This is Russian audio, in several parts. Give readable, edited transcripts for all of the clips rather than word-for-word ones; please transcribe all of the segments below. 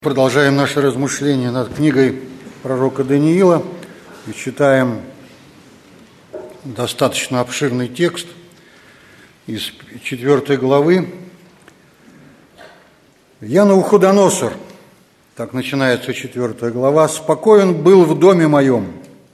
Продолжаем наши размышления над книгой пророка Даниила и читаем достаточно обширный текст из 4 главы. «Я Навуходоносор», так начинается 4 глава, «спокоен был в доме моем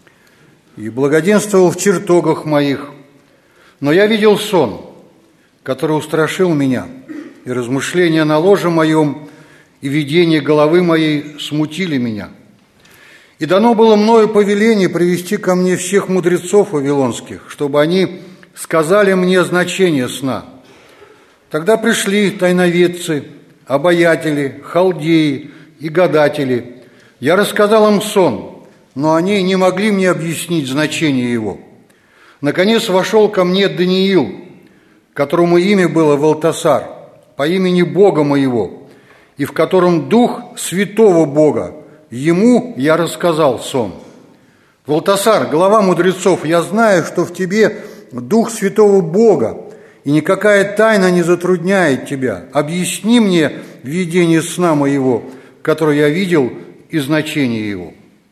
и благоденствовал в чертогах моих, но я видел сон, который устрашил меня, и размышления на ложе моем и видение головы моей смутили меня. И дано было мною повеление привести ко мне всех мудрецов вавилонских, чтобы они сказали мне значение сна. Тогда пришли тайноведцы, обаятели, халдеи и гадатели. Я рассказал им сон, но они не могли мне объяснить значение его. Наконец вошел ко мне Даниил, которому имя было Валтасар, по имени Бога моего, и в котором дух святого Бога. Ему я рассказал сон. Валтасар, глава мудрецов, я знаю, что в тебе дух святого Бога, и никакая тайна не затрудняет тебя. Объясни мне видение сна моего, которое я видел, и значение его».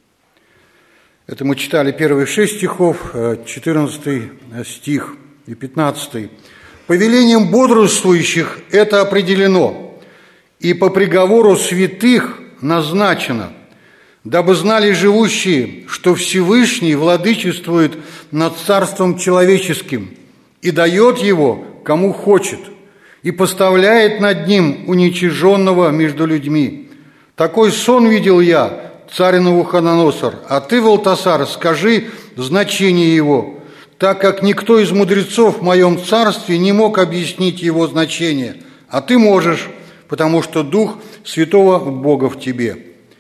Это мы читали первые 6 стихов, 14 стих и 15. «Повелением бодрствующих это определено, и по приговору святых назначено, дабы знали живущие, что Всевышний владычествует над царством человеческим и дает его, кому хочет, и поставляет над ним уничиженного между людьми. Такой сон видел я, царь Навуходоносор, а ты, Валтасар, скажи значение его, так как никто из мудрецов в моем царстве не мог объяснить его значение, а ты можешь, потому что Дух Святого Бога в тебе».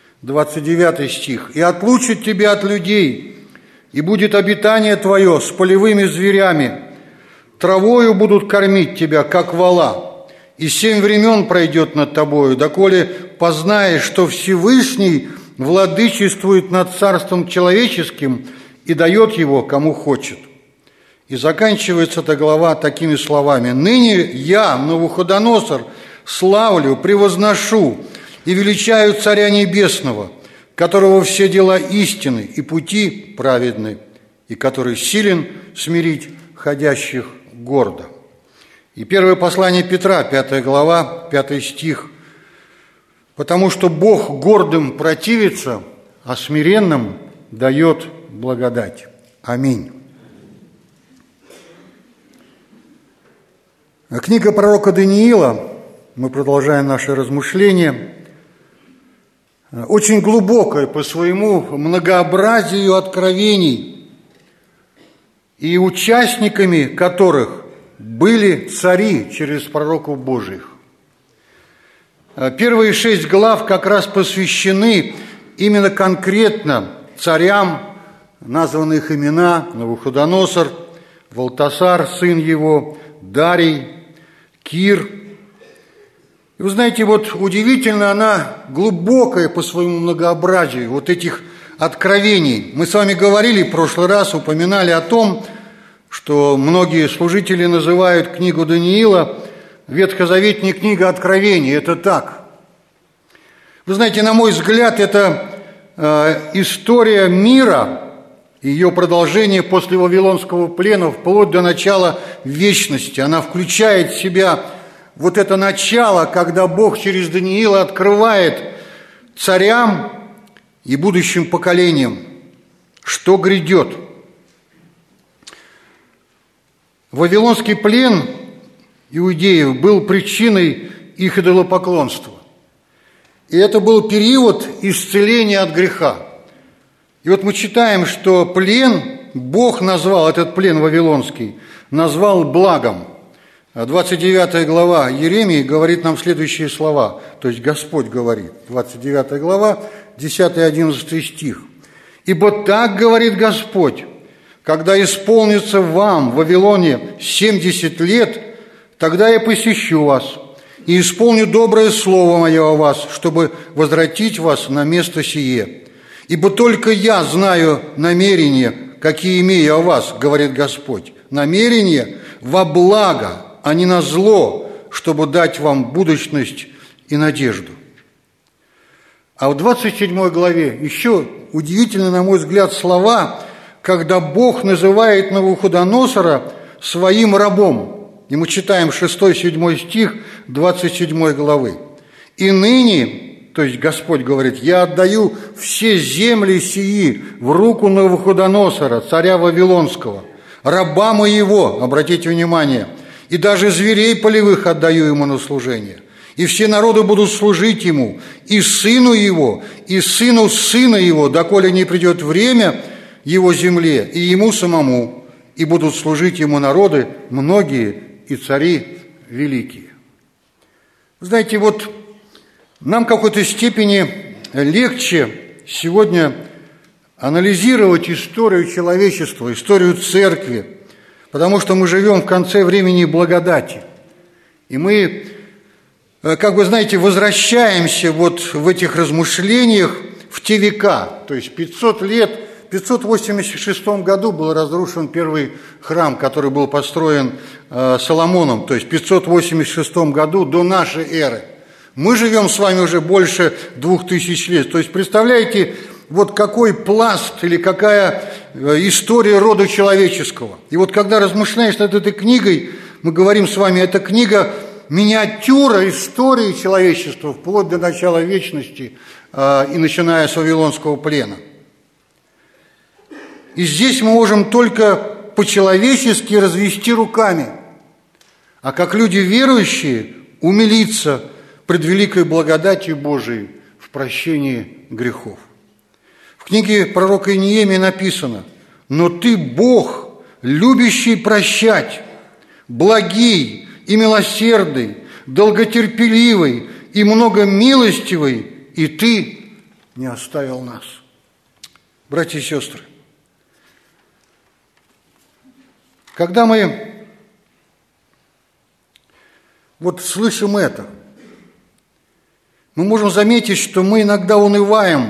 29 стих. «И отлучит тебя от людей, и будет обитание твое с полевыми зверями, травою будут кормить тебя, как вола, и 7 времен пройдет над тобою, доколе познаешь, что Всевышний владычествует над царством человеческим и дает его, кому хочет». И заканчивается эта глава такими словами: «Ныне я, Навуходоносор, славлю, превозношу и величаю Царя Небесного, которого все дела истины и пути праведны, и который силен смирить ходящих гордо». И первое послание Петра, 5 глава, 5 стих: «Потому что Бог гордым противится, а смиренным дает благодать». Аминь. Книга пророка Даниила, мы продолжаем наши размышления, очень глубокая по своему многообразию откровений, и участниками которых были цари через пророков Божьих. Первые 6 глав как раз посвящены именно конкретно царям, названы их имена: Навуходоносор, Валтасар, сын его, Дарий, Кир. И вы знаете, вот удивительно, она глубокая по своему многообразию, вот этих откровений. Мы с вами говорили в прошлый раз, упоминали о том, что многие служители называют книгу Даниила ветхозаветной книгой Откровений. Это так. Вы знаете, на мой взгляд, это история мира, ее продолжение после Вавилонского плена вплоть до начала вечности. Она включает в себя вот это начало, когда Бог через Даниила открывает царям и будущим поколениям, что грядет. Вавилонский плен иудеев был причиной их идолопоклонства. И это был период исцеления от греха. И вот мы читаем, что плен, Бог назвал, этот плен вавилонский, назвал благом. 29 глава Иеремии говорит нам следующие слова, то есть Господь говорит, 29 глава, 10 и 11 стих. «Ибо так говорит Господь, когда исполнится вам в Вавилоне 70 лет, тогда я посещу вас и исполню доброе слово мое о вас, чтобы возвратить вас на место сие. Ибо только я знаю намерения, какие имею о вас, говорит Господь, намерения во благо, а не на зло, чтобы дать вам будущность и надежду». А в 27 главе еще удивительны, на мой взгляд, слова, когда Бог называет Навуходоносора своим рабом. И мы читаем 6-7 стих 27 главы. «И ныне, то есть Господь говорит, я отдаю все земли сии в руку Навуходоносора, царя Вавилонского, раба моего», обратите внимание, «и даже зверей полевых отдаю ему на служение. И все народы будут служить ему, и сыну его, и сыну сына его, доколе не придет время его земле, и ему самому, и будут служить ему народы многие и цари великие». Знаете, вот нам в какой-то степени легче сегодня анализировать историю человечества, историю церкви, потому что мы живем в конце времени благодати. И мы, как вы знаете, возвращаемся вот в этих размышлениях в те века, то есть 500 лет. В 586 году был разрушен первый храм, который был построен Соломоном, то есть в 586 году до нашей эры. Мы живем с вами уже больше 2000 лет. То есть представляете, вот какой пласт или какая история рода человеческого. И вот когда размышляешь над этой книгой, мы говорим с вами, эта книга миниатюра истории человечества вплоть до начала вечности и начиная с Вавилонского плена. И здесь мы можем только по-человечески развести руками, а как люди верующие умилиться пред великой благодатью Божией в прощении грехов. В книге пророка Иеремии написано: «Но ты, Бог, любящий прощать, благий и милосердный, долготерпеливый и многомилостивый, и ты не оставил нас». Братья и сестры, когда мы вот слышим это, мы можем заметить, что мы иногда унываем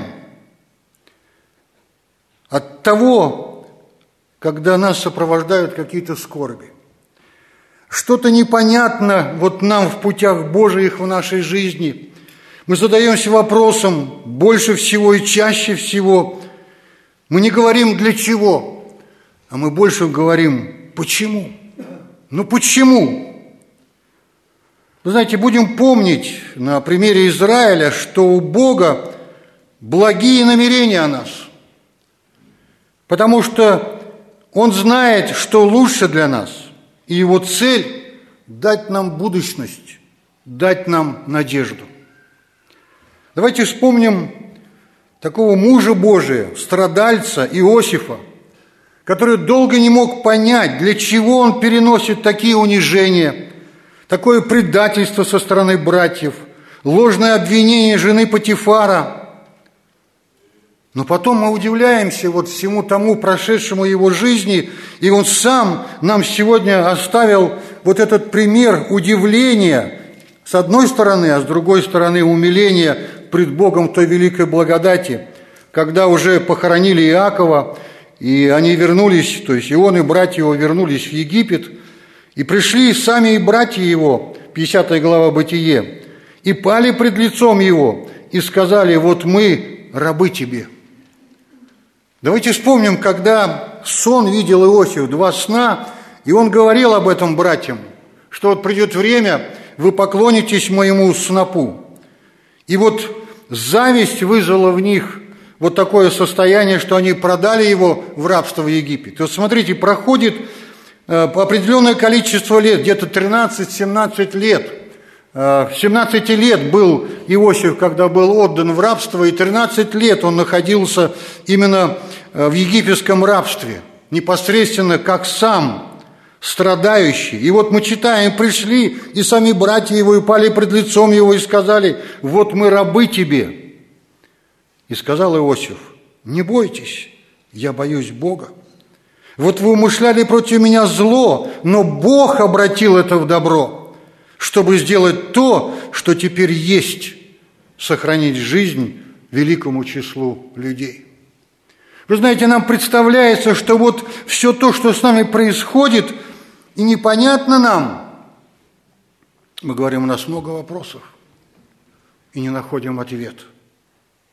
от того, когда нас сопровождают какие-то скорби. Что-то непонятно вот нам в путях Божиих в нашей жизни. Мы задаемся вопросом больше всего и чаще всего. Мы не говорим «для чего?», а мы больше говорим «почему?». Ну почему? Вы знаете, будем помнить на примере Израиля, что у Бога благие намерения о нас, потому что Он знает, что лучше для нас, и Его цель – дать нам будущность, дать нам надежду. Давайте вспомним такого мужа Божия, страдальца Иосифа, который долго не мог понять, для чего он переносит такие унижения, такое предательство со стороны братьев, ложное обвинение жены Потифара. Но потом мы удивляемся вот всему тому прошедшему его жизни, и он сам нам сегодня оставил вот этот пример удивления с одной стороны, а с другой стороны умиления пред Богом той великой благодати, когда уже похоронили Иакова, и они вернулись, то есть и он, и братья его вернулись в Египет, и пришли сами и братья его, 50 глава Бытие, и пали пред лицом его, и сказали: «Вот мы рабы тебе». Давайте вспомним, когда сон видел Иосиф, 2 сна, и он говорил об этом братьям, что вот придет время, вы поклонитесь моему снопу. И вот зависть вызвала в них вот такое состояние, что они продали его в рабство в Египет. Вот смотрите, проходит определенное количество лет, где-то 13-17 лет. 17 лет был Иосиф, когда был отдан в рабство, и 13 лет он находился именно в египетском рабстве, непосредственно как сам страдающий. И вот мы читаем, пришли, и сами братья его, и пали пред лицом его, и сказали: «Вот мы рабы тебе». И сказал Иосиф: «Не бойтесь, я боюсь Бога. Вот вы умышляли против меня зло, но Бог обратил это в добро, чтобы сделать то, что теперь есть, сохранить жизнь великому числу людей». Вы знаете, нам представляется, что вот все то, что с нами происходит, и непонятно нам. Мы говорим, у нас много вопросов, и не находим ответ.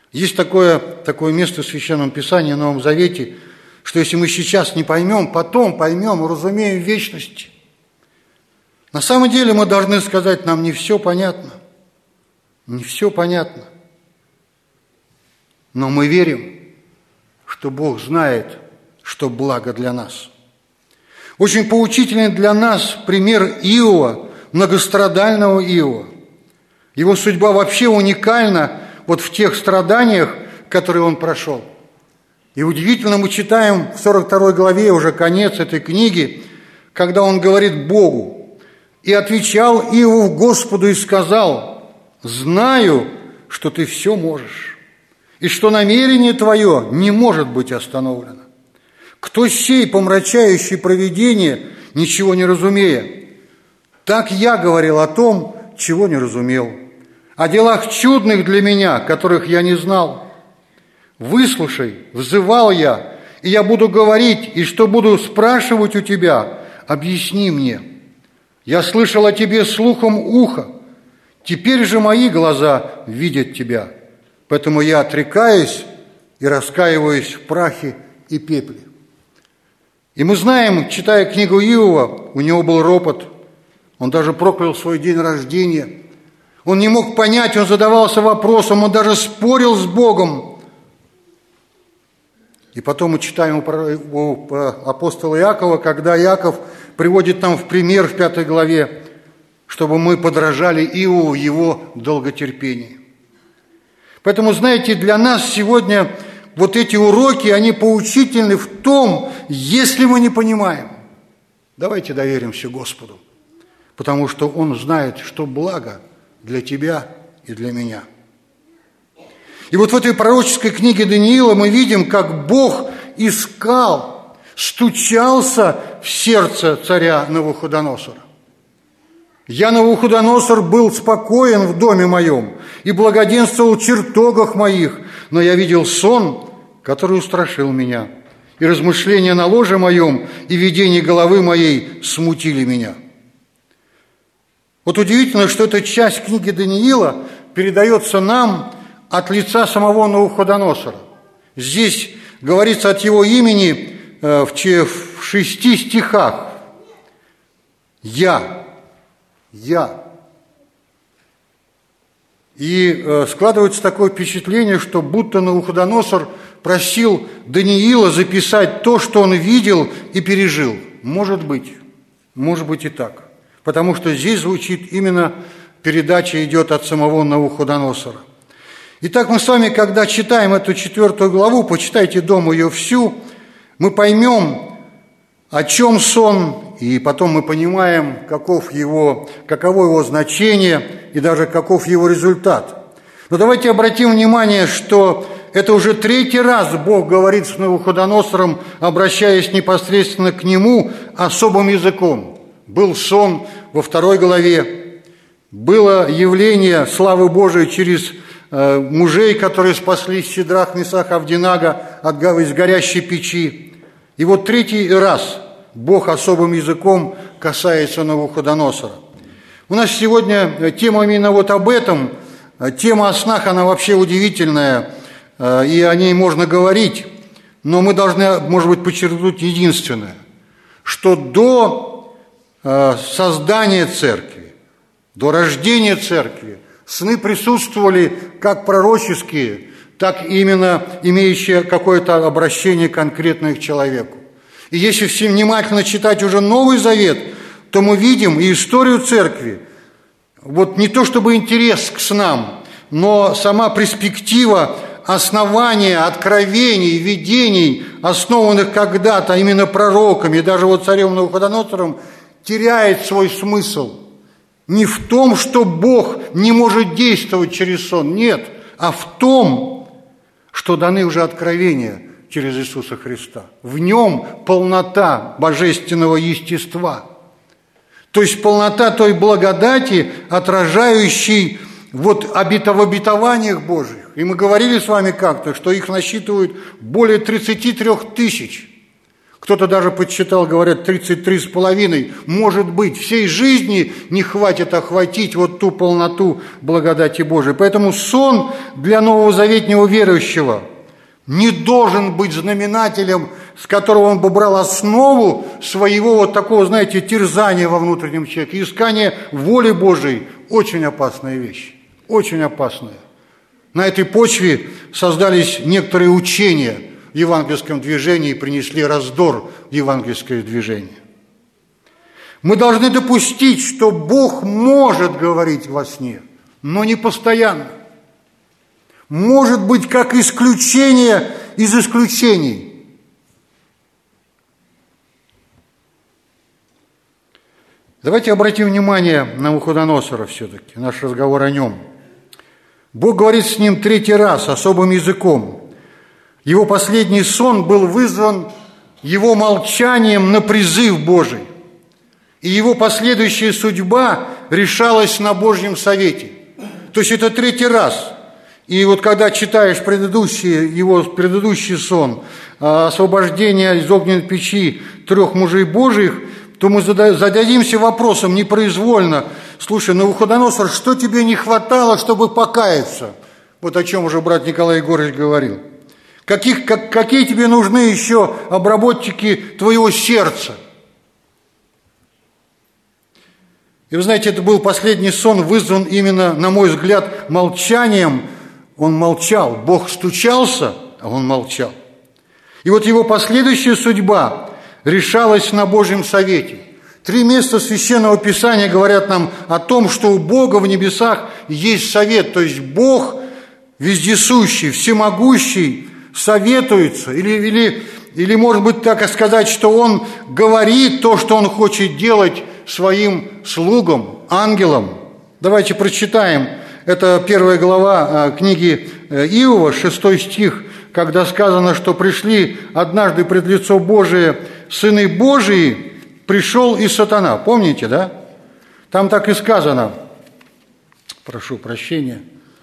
Есть такое место в Священном Писании, в Новом Завете, что если мы сейчас не поймем, потом поймем, уразумеем в вечности. На самом деле мы должны сказать, нам не все понятно. Не все понятно. Но мы верим, что Бог знает, что благо для нас. Очень поучительный для нас пример Иова, многострадального Иова. Его судьба вообще уникальна вот в тех страданиях, которые он прошел. И удивительно, мы читаем в 42 главе, уже конец этой книги, когда он говорит Богу: «И отвечал Иов Господу и сказал: знаю, что ты все можешь, и что намерение твое не может быть остановлено. Кто сей, помрачающий провидение, ничего не разумея? Так я говорил о том, чего не разумел, о делах чудных для меня, которых я не знал. Выслушай, взывал я, и я буду говорить, и что буду спрашивать у тебя, объясни мне. Я слышал о тебе слухом уха, теперь же мои глаза видят тебя, поэтому я отрекаюсь и раскаиваюсь в прахе и пепле». И мы знаем, читая книгу Иова, у него был ропот, он даже проклял свой день рождения, он не мог понять, он задавался вопросом, он даже спорил с Богом. И потом мы читаем у апостола Иакова, когда Иаков приводит нам в пример в 5 главе, чтобы мы подражали Иову в его долготерпении. Поэтому, знаете, для нас сегодня вот эти уроки, они поучительны в том, если мы не понимаем. Давайте доверимся Господу, потому что Он знает, что благо для тебя и для меня. И вот в этой пророческой книге Даниила мы видим, как Бог искал, стучался в сердце царя Навуходоносора. «Я, Навуходоносор, был спокоен в доме моем и благоденствовал в чертогах моих, но я видел сон, который устрашил меня, и размышления на ложе моем и видение головы моей смутили меня». Вот удивительно, что эта часть книги Даниила передается нам от лица самого Навуходоносора. Здесь говорится от его имени в 6 стихах. «Я». И складывается такое впечатление, что будто Навуходоносор просил Даниила записать то, что он видел и пережил. Может быть и так. Потому что здесь звучит именно, передача идет от самого Навуходоносора. Итак, мы с вами, когда читаем эту 4 главу, почитайте дома ее всю, мы поймем, о чем сон, и потом мы понимаем, каково его значение и даже каков его результат. Но давайте обратим внимание, что это уже 3-й раз Бог говорит с Навуходоносором, обращаясь непосредственно к нему особым языком. Был сон во 2 главе, было явление славы Божией через мужей, которые спасли Сидрах, Месах, Авдинага из горящей печи. И вот 3-й раз Бог особым языком касается Навуходоносора. У нас сегодня тема именно вот об этом. Тема о снах, она вообще удивительная, и о ней можно говорить. Но мы должны, может быть, подчеркнуть единственное, что до создания церкви, до рождения церкви сны присутствовали как пророческие, так и именно имеющие какое-то обращение конкретное к человеку. И если все внимательно читать уже Новый Завет, то мы видим и историю церкви. Вот не то чтобы интерес к снам, но сама перспектива основания, откровений, видений, основанных когда-то именно пророками, даже вот царем Навуходоносором, теряет свой смысл. Не в том, что Бог не может действовать через сон, нет, а в том, что даны уже откровения через Иисуса Христа. В нем полнота божественного естества. То есть полнота той благодати, отражающей вот в обетованиях Божьих. И мы говорили с вами как-то, что их насчитывают более 33 тысяч. Кто-то даже подсчитал, говорят, 33,5. Может быть, всей жизни не хватит охватить вот ту полноту благодати Божией. Поэтому сон для новозаветнего верующего не должен быть знаменателем, с которого он бы брал основу своего вот такого, знаете, терзания во внутреннем человеке. Искание воли Божией – очень опасная вещь, очень опасная. На этой почве создались некоторые учения в евангельском движении и принесли раздор в евангельское движение. Мы должны допустить, что Бог может говорить во сне, но не постоянно. Может быть, как исключение из исключений. Давайте обратим внимание на Навуходоносора все-таки, наш разговор о нем. Бог говорит с ним 3-й раз особым языком. Его последний сон был вызван его молчанием на призыв Божий. И его последующая судьба решалась на Божьем совете. То есть это 3-й раз. И вот когда читаешь его предыдущий сон, освобождение из огненной печи 3 мужей Божьих, то мы зададимся вопросом непроизвольно: слушай, Навуходоносор, что тебе не хватало, чтобы покаяться? Вот о чем уже брат Николай Егорович говорил. Какие тебе нужны еще обработчики твоего сердца? И вы знаете, это был последний сон, вызван именно, на мой взгляд, молчанием. Он молчал. Бог стучался, а он молчал. И вот его последующая судьба решалась на Божьем совете. 3 места Священного Писания говорят нам о том, что у Бога в небесах есть совет. То есть Бог вездесущий, всемогущий, советуется, или может быть так сказать, что Он говорит то, что Он хочет делать своим слугам, ангелам. Давайте прочитаем. Это 1 глава книги Иова, 6 стих, когда сказано, что пришли однажды пред лицо Божие сыны Божии, пришел и сатана. Помните, да? Там так и сказано. Прошу прощения.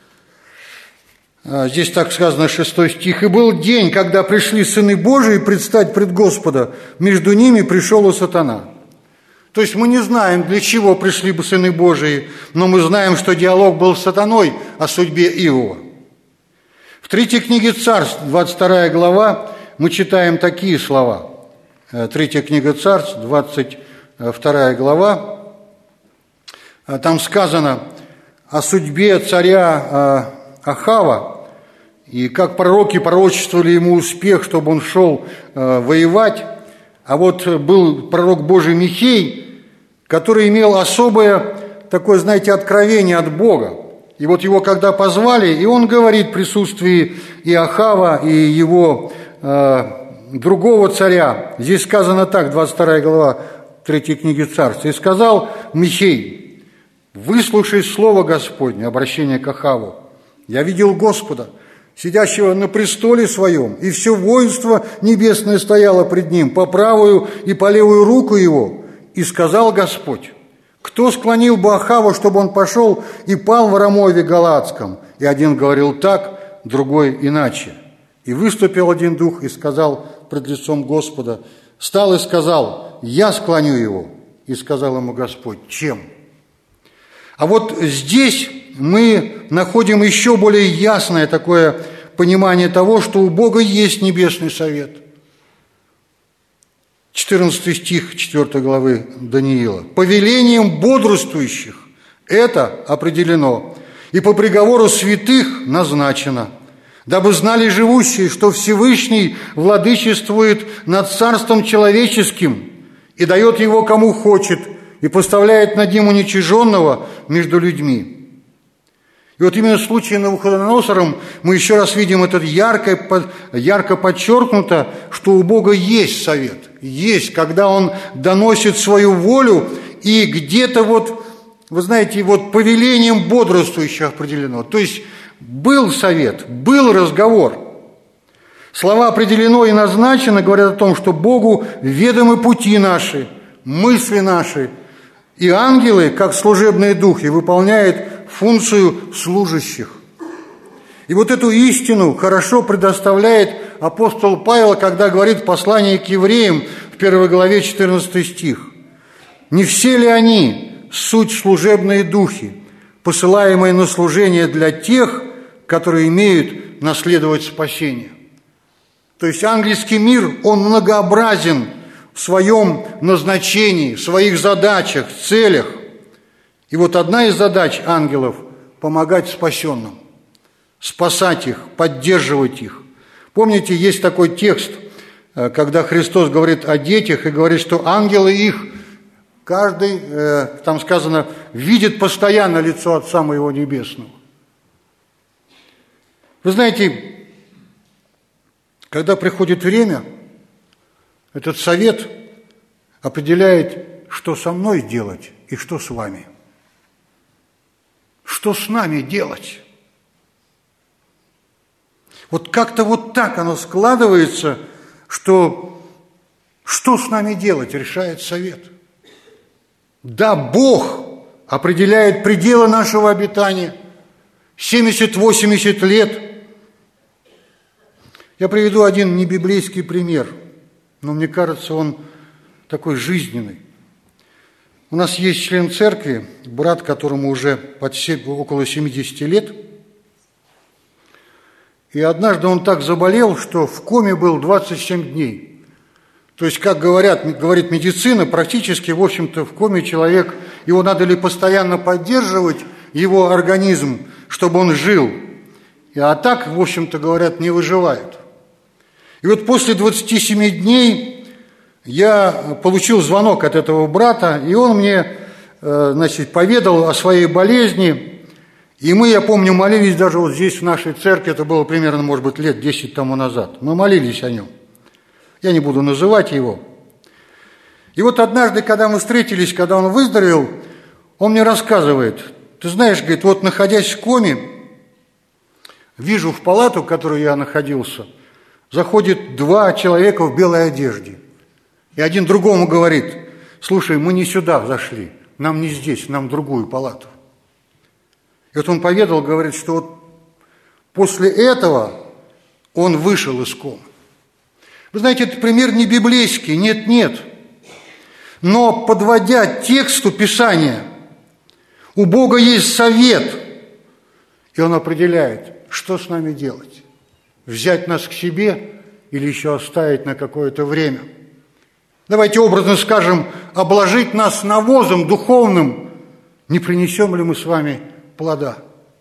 Здесь так сказано, 6 стих. «И был день, когда пришли сыны Божии предстать пред Господа, между ними пришел и сатана». То есть мы не знаем, для чего пришли бы сыны Божии, но мы знаем, что диалог был с сатаной о судьбе Иова. В 3 книге Царств, 22 глава, мы читаем такие слова. 3 книга Царств, 22 глава. Там сказано о судьбе царя Ахава, и как пророки пророчествовали ему успех, чтобы он шел воевать. А вот был пророк Божий Михей, который имел особое такое, знаете, откровение от Бога. И вот его когда позвали, и он говорит в присутствии и Ахава, и его другого царя. Здесь сказано так, 22 глава 3 книги Царств. «И сказал Михей: выслушай слово Господне», обращение к Ахаву. «Я видел Господа, сидящего на престоле своем, и все воинство небесное стояло пред ним, по правую и по левую руку его. И сказал Господь: кто склонил бы Ахава, чтобы он пошел и пал в Рамове Галаадском? И один говорил так, другой иначе. И выступил один дух и сказал пред лицом Господа, стал и сказал: я склоню его. И сказал ему Господь: чем?» А вот здесь мы находим еще более ясное такое понимание того, что у Бога есть небесный совет. 14 стих 4 главы Даниила. «Повелением бодрствующих это определено, и по приговору святых назначено, дабы знали живущие, что Всевышний владычествует над царством человеческим и дает его кому хочет, и поставляет над ним уничиженного между людьми». И вот именно в случае с Навуходоносором мы еще раз видим это ярко подчеркнуто, что у Бога есть совет. Есть, когда Он доносит свою волю, и где-то вот, вы знаете, вот повелением бодрствующих определено. То есть был совет, был разговор. Слова «определено» и «назначено» говорят о том, что Богу ведомы пути наши, мысли наши, и ангелы, как служебные духи, выполняют функцию служащих. И вот эту истину хорошо предоставляет апостол Павел, когда говорит в послании к евреям в 1 главе 14 стих. «Не все ли они суть служебные духи, посылаемые на служение для тех, которые имеют наследовать спасение?» То есть ангельский мир, он многообразен в своем назначении, в своих задачах, целях. И вот одна из задач ангелов – помогать спасенным, спасать их, поддерживать их. Помните, есть такой текст, когда Христос говорит о детях и говорит, что ангелы их, каждый, там сказано, видит постоянно лицо Отца Моего Небесного. Вы знаете, когда приходит время, этот совет определяет, что со мной делать и что с вами. Что с нами делать? Вот как-то вот так оно складывается, что с нами делать, решает совет. Да, Бог определяет пределы нашего обитания, 70-80 лет. Я приведу один небиблейский пример, но мне кажется, он такой жизненный. У нас есть член церкви, брат, которому уже около 70 лет, и однажды он так заболел, что в коме был 27 дней. То есть, как говорит медицина, практически, в общем-то, в коме человек, его надо ли постоянно поддерживать, его организм, чтобы он жил, а так, в общем-то, говорят, не выживает. И вот после 27 дней я получил звонок от этого брата, и он мне, поведал о своей болезни. И мы, я помню, молились даже вот здесь, в нашей церкви, это было примерно, может быть, лет 10 тому назад. Мы молились о нем. Я не буду называть его. И вот однажды, когда мы встретились, когда он выздоровел, он мне рассказывает, ты знаешь, говорит, вот находясь в коме, вижу в палату, в которой я находился, заходит 2 человека в белой одежде. И один другому говорит, слушай, мы не сюда зашли, нам не здесь, нам в другую палату. И вот он поведал, говорит, что вот после этого он вышел из комы. Вы знаете, это пример не библейский, нет. Но подводя к тексту Писания, у Бога есть совет, и Он определяет, что с нами делать. Взять нас к себе или еще оставить на какое-то время. Давайте образно скажем, обложить нас навозом духовным, не принесем ли мы с вами плода.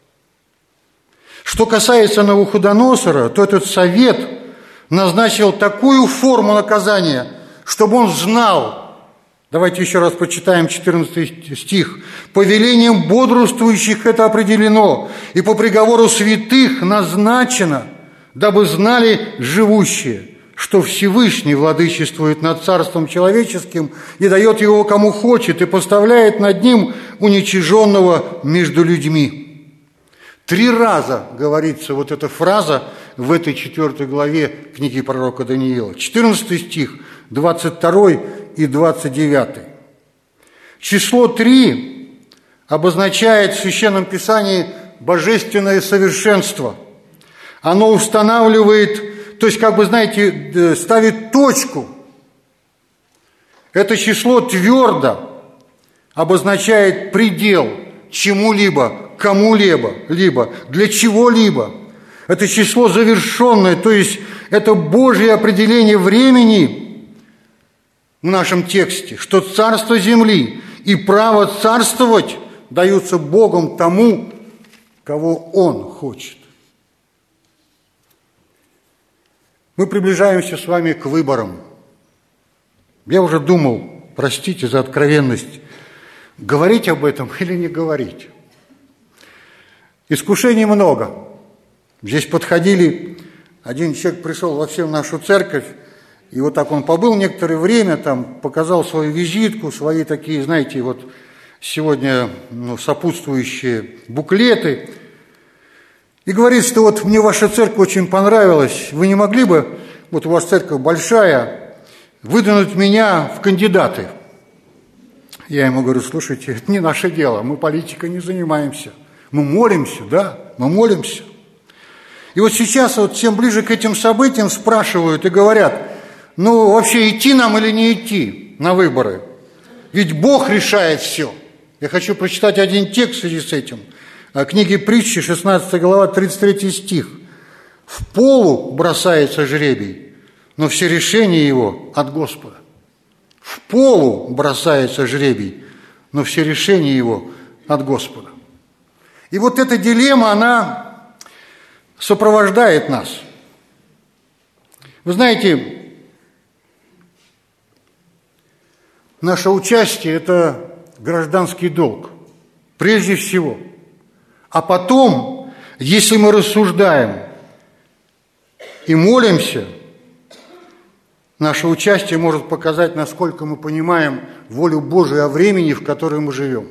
Что касается Навуходоносора, то этот совет назначил такую форму наказания, чтобы он знал, давайте еще раз прочитаем 14 стих, «Повелением бодрствующих это определено, и по приговору святых назначено, дабы знали живущие, что Всевышний владычествует над царством человеческим и дает его кому хочет, и поставляет над ним уничиженного между людьми». 3 раза говорится вот эта фраза в этой 4 главе книги пророка Даниила. 14 стих, 22 и 29. Число 3 обозначает в Священном Писании божественное совершенство. Оно устанавливает, то есть, ставит точку. Это число твердо обозначает предел чему-либо, кому-либо, для чего-либо. Это число завершенное, то есть это Божье определение времени в нашем тексте, что царство земли и право царствовать даются Богом тому, кого Он хочет. Мы приближаемся с вами к выборам. Я уже думал, простите за откровенность, говорить об этом или не говорить. Искушений много. Здесь подходили, один человек пришел вообще в нашу церковь, и вот так он побыл некоторое время, там показал свою визитку, свои такие, знаете, вот сегодня сопутствующие буклеты, и говорит, что вот мне ваша церковь очень понравилась, вы не могли бы, вот у вас церковь большая, выдвинуть меня в кандидаты? Я ему говорю, слушайте, это не наше дело, мы политикой не занимаемся. Мы молимся, да, мы молимся. И вот сейчас вот чем ближе к этим событиям спрашивают и говорят, ну вообще идти нам или не идти на выборы? Ведь Бог решает все. Я хочу прочитать один текст в связи с этим. Книги Притчи, 16 глава, 33 стих. «В полу бросается жребий, но все решения его от Господа». В полу бросается жребий, но все решения его от Господа. И вот эта дилемма, она сопровождает нас. Вы знаете, наше участие – это гражданский долг, прежде всего. А потом, если мы рассуждаем и молимся, наше участие может показать, насколько мы понимаем волю Божию о времени, в котором мы живем.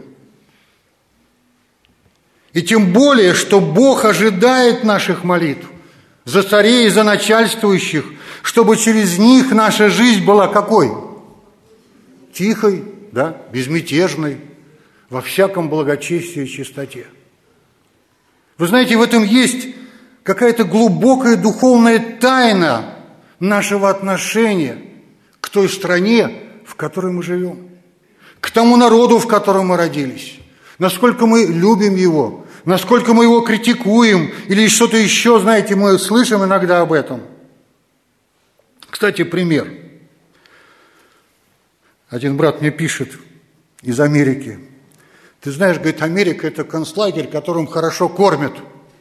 И тем более, что Бог ожидает наших молитв за царей и за начальствующих, чтобы через них наша жизнь была какой? Тихой, да, безмятежной, во всяком благочестии и чистоте. Вы знаете, в этом есть какая-то глубокая духовная тайна нашего отношения к той стране, в которой мы живем, к тому народу, в котором мы родились, насколько мы любим его, насколько мы его критикуем или что-то еще, знаете, мы слышим иногда об этом. Кстати, пример. Один брат мне пишет из Америки. Ты знаешь, говорит, Америка – это концлагерь, которым хорошо кормят.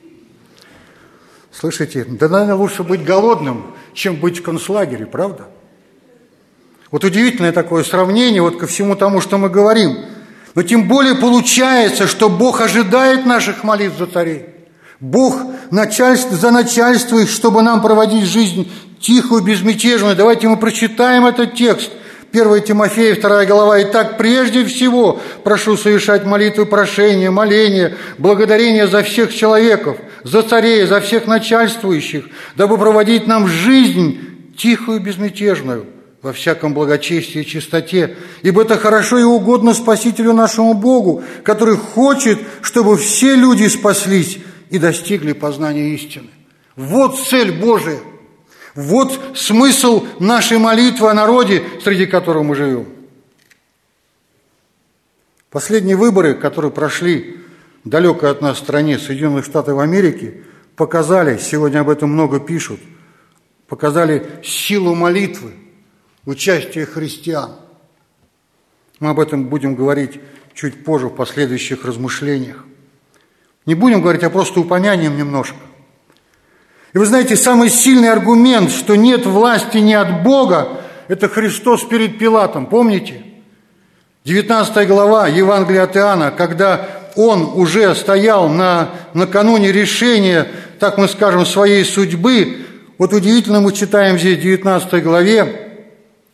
Слышите, да, наверное, лучше быть голодным, чем быть в концлагере, правда? Вот удивительное такое сравнение вот ко всему тому, что мы говорим. Но тем более получается, что Бог ожидает наших молитв за царей. Бог за начальствует, чтобы нам проводить жизнь тихую, безмятежную. Давайте мы прочитаем этот текст. 1 Тимофея, 2 глава. «Итак, прежде всего прошу совершать молитвы, прошения, моления, благодарения за всех человеков, за царей, за всех начальствующих, дабы проводить нам жизнь тихую, безмятежную, во всяком благочестии и чистоте, ибо это хорошо и угодно Спасителю нашему Богу, который хочет, чтобы все люди спаслись и достигли познания истины». Вот цель Божия, вот смысл нашей молитвы о народе, среди которого мы живем. Последние выборы, которые прошли в далекой от нас стране, Соединенных Штатов Америки, показали, сегодня об этом много пишут, показали силу молитвы, участие христиан. Мы об этом будем говорить чуть позже в последующих размышлениях. Не будем говорить, а просто упомянем немножко. И вы знаете, самый сильный аргумент, что нет власти ни от Бога, это Христос перед Пилатом. Помните? 19 глава Евангелия от Иоанна, когда он уже стоял накануне решения, так мы скажем, своей судьбы. Вот удивительно мы читаем здесь в 19 главе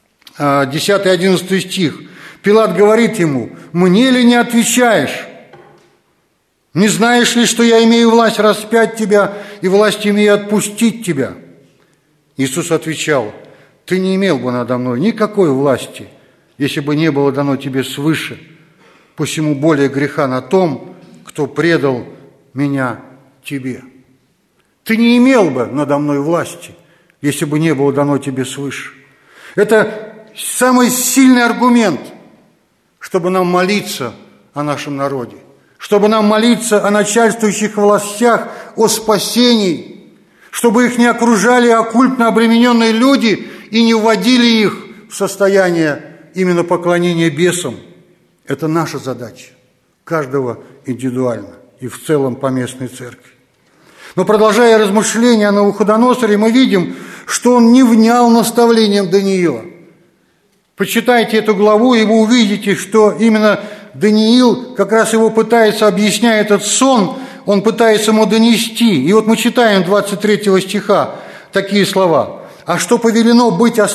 10-11 стих. Пилат говорит ему: «Мне ли не отвечаешь? Не знаешь ли, что я имею власть распять тебя и власть имею отпустить тебя?» Иисус отвечал: «Ты не имел бы надо мной никакой власти, если бы не было дано тебе свыше. Посему более греха на том, кто предал меня тебе». Ты не имел бы надо мной власти, если бы не было дано тебе свыше. Это самый сильный аргумент, чтобы нам молиться о нашем народе, чтобы нам молиться о начальствующих властях, о спасении, чтобы их не окружали оккультно обремененные люди и не вводили их в состояние именно поклонения бесам. Это наша задача, каждого индивидуально и в целом поместной церкви. Но продолжая размышления о Навуходоносоре, мы видим, что он не внял наставлениям Даниила. Почитайте эту главу, и вы увидите, что именно Даниил как раз его пытается, объясняя этот сон, он пытается ему донести. И вот мы читаем 23 стиха такие слова. А что повелено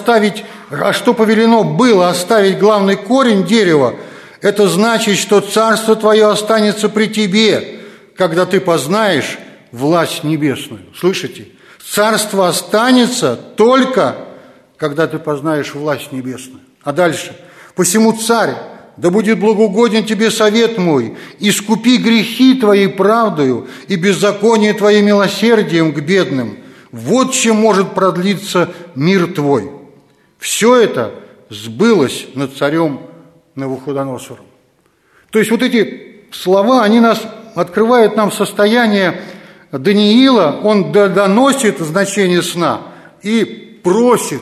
было оставить главный корень дерева, это значит, что царство твое останется при тебе, когда ты познаешь власть небесную. Слышите? Царство останется только, когда ты познаешь власть небесную. А дальше. Посему царь да будет благоугоден тебе совет мой, искупи грехи твои правдою и беззаконие твои милосердием к бедным. Вот чем может продлиться мир твой». Все это сбылось над царем Навуходоносором. То есть вот эти слова, они нас открывают нам состояние Даниила, он доносит значение сна и просит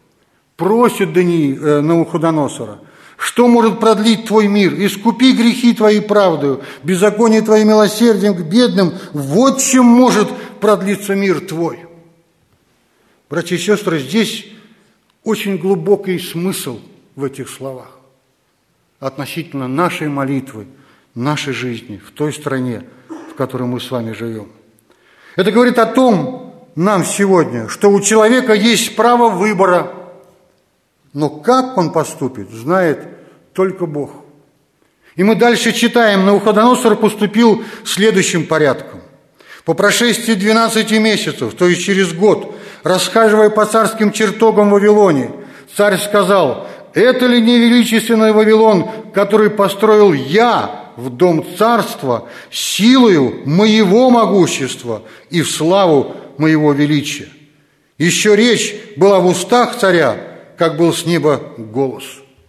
Навуходоносора: что может продлить твой мир? Искупи грехи твои правдою, беззаконие твои милосердием к бедным. Вот чем может продлиться мир твой. Братья и сестры, здесь очень глубокий смысл в этих словах относительно нашей молитвы, нашей жизни в той стране, в которой мы с вами живем. Это говорит о том нам сегодня, что у человека есть право выбора, но как он поступит, знает только Бог. И мы дальше читаем: Навуходоносор поступил следующим порядком. По прошествии 12 месяцев, то есть через год, расхаживая по царским чертогам в Вавилоне, царь сказал: «Это ли не величественный Вавилон, который построил я в дом царства силою моего могущества и в славу моего величия?» Еще речь была в устах царя, как был с неба голос.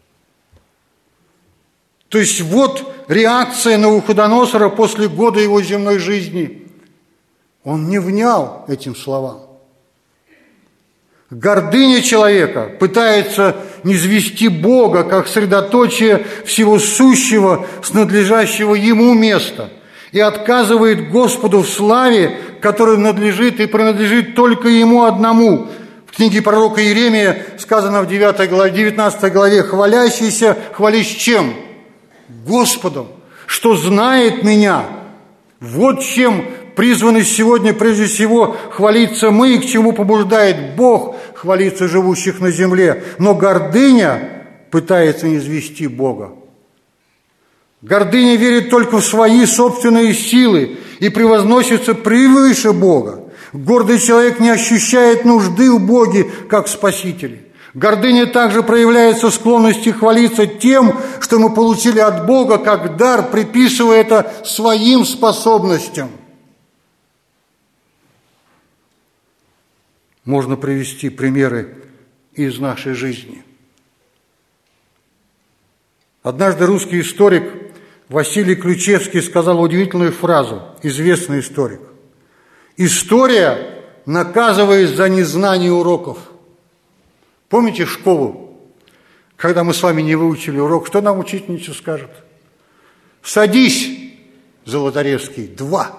То есть вот реакция Навуходоносора после года его земной жизни. Он не внял этим словам. Гордыня человека пытается низвести Бога как средоточие всего сущего с надлежащего ему места и отказывает Господу в славе, которая надлежит и принадлежит только Ему одному. В книге пророка Иеремия сказано в 19 главе: «Хвалящийся, хвались чем? Господом, что знает меня». Вот чем призваны сегодня прежде всего хвалиться мы, и к чему побуждает Бог хвалиться живущих на земле. Но гордыня пытается низвести Бога. Гордыня верит только в свои собственные силы и превозносится превыше Бога. Гордый человек не ощущает нужды в Боге, как Спасителе. Гордыня также проявляется в склонности хвалиться тем, что мы получили от Бога как дар, приписывая это своим способностям. Можно привести примеры из нашей жизни. Однажды русский историк Василий Ключевский сказал удивительную фразу, известный историк: «История наказывает за незнание уроков». Помните школу, когда мы с вами не выучили урок, что нам учительница скажет? «Садись, Золотаревский, 2».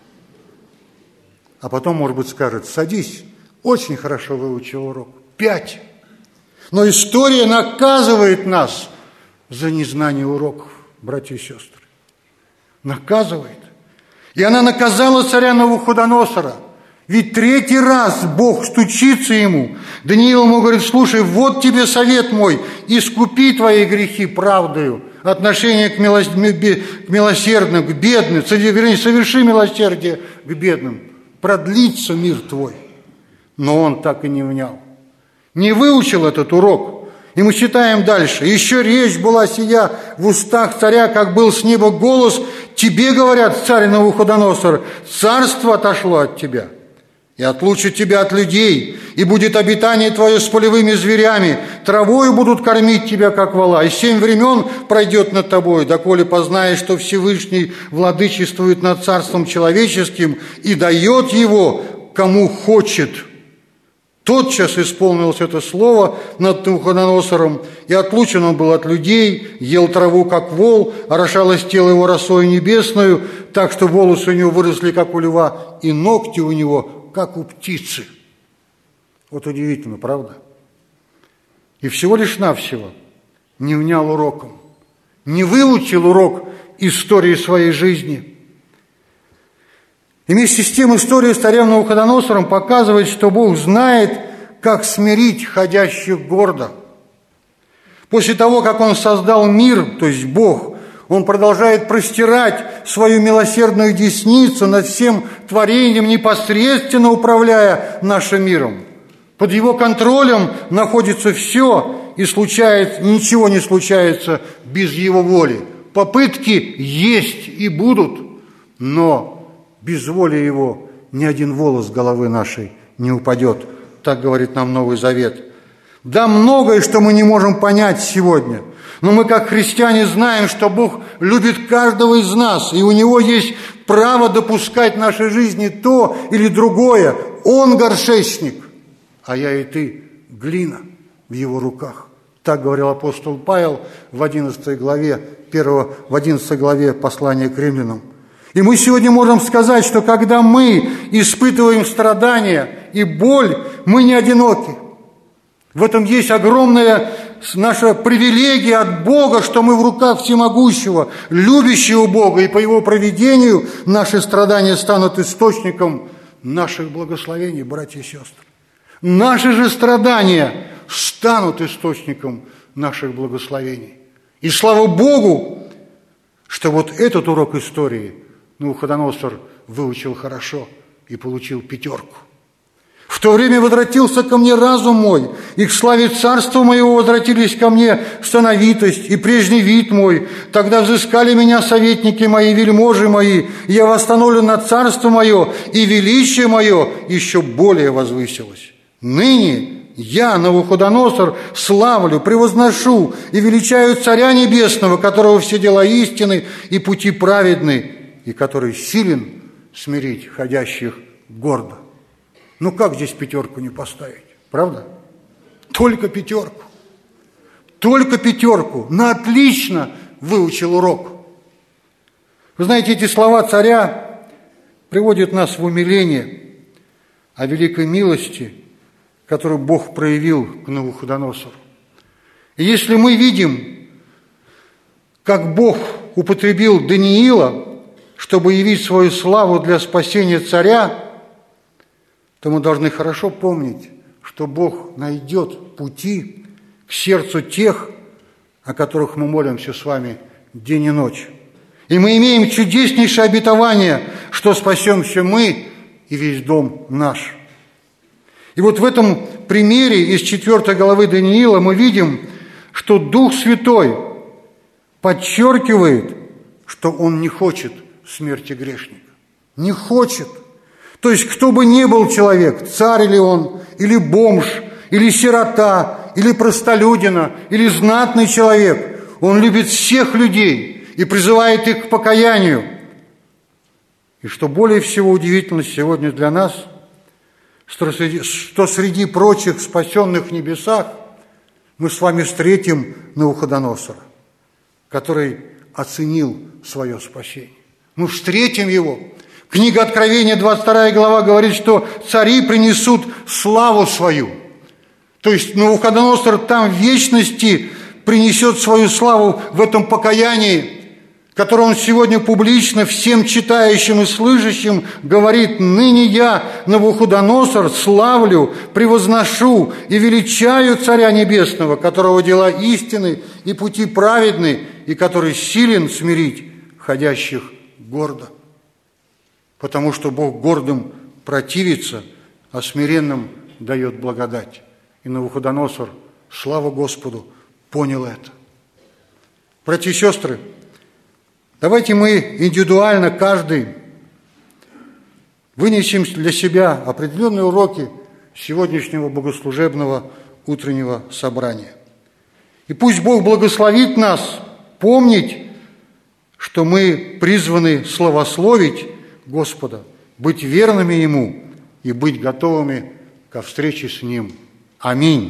А потом, может быть, скажет: «Садись, очень хорошо выучил урок, 5». Но история наказывает нас за незнание уроков, братья и сестры. Наказывает. И она наказала царя Навуходоносора. Ведь 3-й раз Бог стучится ему. Даниил ему говорит: «Слушай, вот тебе совет мой, искупи твои грехи правдою, отношение к милосердным, к бедным, вернее, соверши милосердие к бедным, продлится мир твой». Но он так и не внял, не выучил этот урок. И мы читаем дальше: «Еще речь была сия в устах царя, как был с неба голос: тебе, говорят, царь Навуходоносор, царство отошло от тебя, и отлучат тебя от людей, и будет обитание твое с полевыми зверями, травою будут кормить тебя, как вола, и 7 времен пройдет над тобой, доколе познаешь, что Всевышний владычествует над царством человеческим и дает его, кому хочет». Тотчас исполнилось это слово над Навуходоносором, и отлучен он был от людей, ел траву, как вол, орошалось тело его росою небесною, так что волосы у него выросли, как у льва, и ногти у него, как у птицы. Вот удивительно, правда? И всего лишь навсего не внял уроком, не выучил урок истории своей жизни. И вместе с тем история с царем Навуходоносором показывает, что Бог знает, как смирить ходящих гордо. После того, как Он создал мир, то есть Бог, Он продолжает простирать свою милосердную десницу над всем творением, непосредственно управляя нашим миром. Под Его контролем находится все, и ничего не случается без Его воли. Попытки есть и будут, но без воли Его ни один волос с головы нашей не упадет. Так говорит нам Новый Завет. Да, многое, что мы не можем понять сегодня, но мы, как христиане, знаем, что Бог любит каждого из нас, и у Него есть право допускать в нашей жизни то или другое. Он горшечник, а я и ты глина в Его руках. Так говорил апостол Павел в 11 главе послания к римлянам. И мы сегодня можем сказать, что когда мы испытываем страдания и боль, мы не одиноки. В этом есть огромная наша привилегия от Бога, что мы в руках всемогущего, любящего Бога, и по Его провидению наши страдания станут источником наших благословений, братья и сестры. Наши же страдания станут источником наших благословений. И слава Богу, что вот этот урок истории Навуходоносор выучил хорошо и получил 5. В то время возвратился ко мне разум мой, и к славе царства моего возвратились ко мне сановитость и прежний вид мой. Тогда взыскали меня советники мои, вельможи мои, и я восстановлен на царство мое, и величие мое еще более возвысилось. Ныне я, Навуходоносор, славлю, превозношу и величаю Царя Небесного, которого все дела истины и пути праведны, и который силен смирить ходящих гордо. Ну как здесь 5 не поставить, правда? Только 5. Только 5. На отлично выучил урок. Вы знаете, эти слова царя приводят нас в умиление о великой милости, которую Бог проявил к Навуходоносору. И если мы видим, как Бог употребил Даниила, чтобы явить свою славу для спасения царя, то мы должны хорошо помнить, что Бог найдет пути к сердцу тех, о которых мы молимся с вами день и ночь. И мы имеем чудеснейшее обетование, что спасемся мы и весь дом наш. И вот в этом примере из 4 главы Даниила мы видим, что Дух Святой подчеркивает, что Он не хочет смерти грешника. Не хочет. То есть, кто бы ни был человек, царь ли он, или бомж, или сирота, или простолюдина, или знатный человек, он любит всех людей и призывает их к покаянию. И что более всего удивительно сегодня для нас, что среди прочих спасенных в небесах мы с вами встретим Навуходоносора, который оценил свое спасение. Мы встретим его. Книга Откровения, 22 глава, говорит, что цари принесут славу свою. То есть Навуходоносор там в вечности принесет свою славу в этом покаянии, которое он сегодня публично всем читающим и слышащим говорит: «Ныне я, Навуходоносор, славлю, превозношу и величаю Царя Небесного, которого дела истины и пути праведны, и который силен смирить ходящих гордо». Потому что Бог гордым противится, а смиренным дает благодать. И Навуходоносор, слава Господу, понял это. Братья и сестры, давайте мы индивидуально, каждый, вынесем для себя определенные уроки сегодняшнего богослужебного утреннего собрания. И пусть Бог благословит нас помнить, что мы призваны славословить Господа, быть верными Ему и быть готовыми ко встрече с Ним. Аминь.